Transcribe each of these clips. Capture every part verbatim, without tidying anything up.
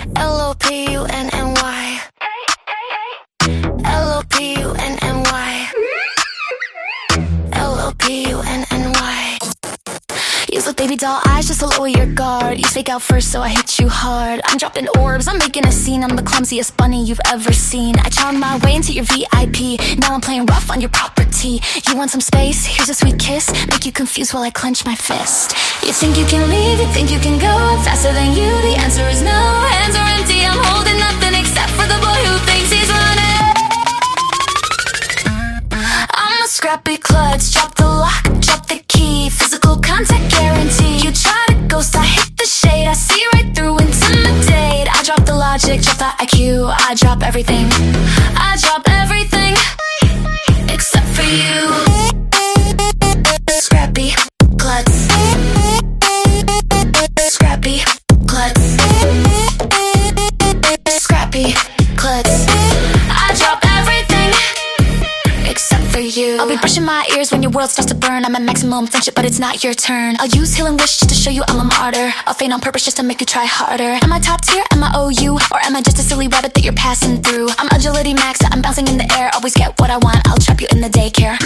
L O P U N N Y. L O P U N N Y. L O P U N N Y. Use with baby doll eyes just to lower your guard. You fake out first so I hit you hard. I'm dropping orbs, I'm making a scene. I'm the clumsiest bunny you've ever seen. I charm my way into your V I P. Now I'm playing rough on your property. You want some space? Here's a sweet kiss. Make you confused while I clench my fist. You think you can leave, you think you can go. I'm faster than you, the answer is no. Hands are empty, I'm holding nothing except for the boy who thinks he's running. I'm a scrappy klutz. Drop the lock, drop the key. Physical contact guarantee. You try to ghost, I hit the shade. I see right through, intimidate. I drop the logic, drop the I Q. I drop everything. I drop everything except for you. Scrappy klutz. Scrappy klutz. Scrappy klutz. I drop everything except for you. I'll be brushing my ears when your world starts to burn. I'm at maximum friendship, but it's not your turn. I'll use healing wish just to show you I'm a martyr. I'll feign on purpose just to make you try harder. Am I top tier? Am I O U? Or am I just a silly rabbit that you're passing through? I'm agility max, I'm bouncing in the air. Always get what I want, I'll trap you in the daycare.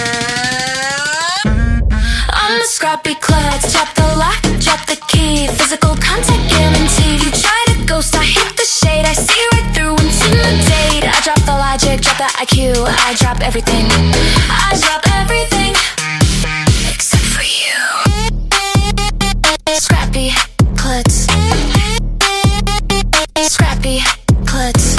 I'm a scrappy klutz. Drop the lock, drop the key. Physical contact guaranteed. You try to ghost, I hit the shade. I see right through, intimidate. I drop the logic, drop the I Q. I drop everything. I drop everything except for you. Scrappy klutz. Scrappy klutz.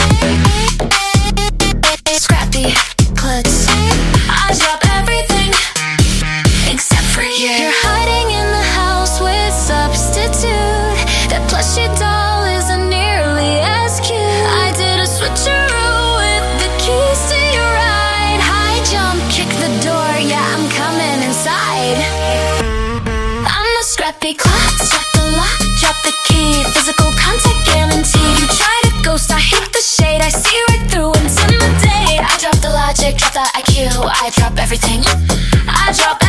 Scrappy klutz. I drop everything except for you. You're hiding in the house with substitute. That plushie doll isn't nearly as cute. I did a switcheroo with the keys to your ride. High jump, kick the door, yeah, I'm coming inside. I'm a scrappy klutz. Drop the lock, drop the key. Physical contact guaranteed. You try to ghost, I hit the shade. I see right through, intimidate. I drop the logic, drop the I Q. I drop everything. I drop